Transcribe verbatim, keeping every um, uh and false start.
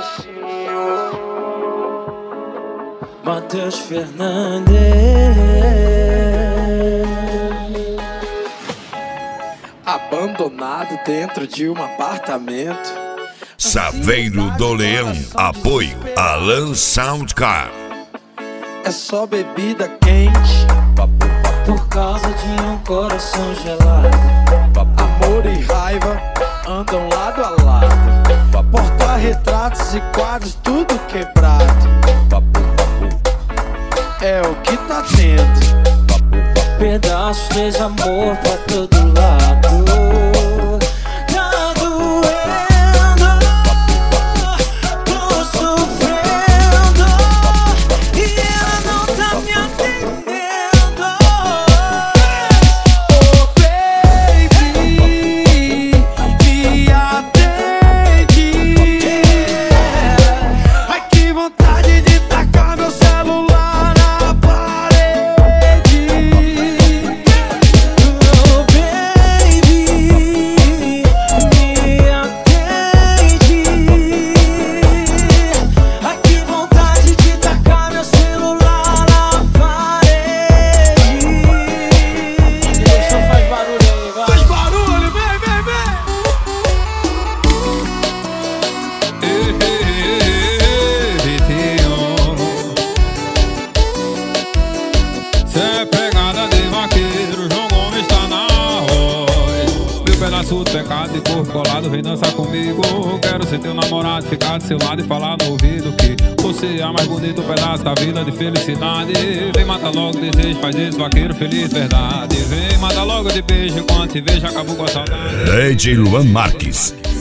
pedacinho. Matheus Fernandes. Abandonado dentro de um apartamento. Saveiro do Leão. Apoio Alan Soundcar. É só bebida quente. Por causa de um coração gelado. Amor e raiva andam lado a lado. Porta-retratos e quadros tudo quebrado. É o que tá tendo. Pedaços de amor pra todo lado. Tá doendo, tô sofrendo e ela não tá me atendendo. Oh baby, me atende. Ai que vontade de tacar meu celular na parede. Oh baby, me atende. Ai que vontade de tacar meu celular na parede. Deixa eu faz barulho aí, vai. Faz barulho, vem, vem, vem. Cê é pegada de vaqueiro, João Gomes tá na voz. Meu pedaço de pecado de corpo colado, vem dançar comigo. Quero ser teu namorado, ficar do seu lado e falar no ouvido que você é a mais bonito pedaço da vida de felicidade. Vem mata logo o desejo, faz esse vaqueiro feliz de verdade. Vem mata logo de beijo, enquanto te vejo acabou com a saudade. D J Luan Marques.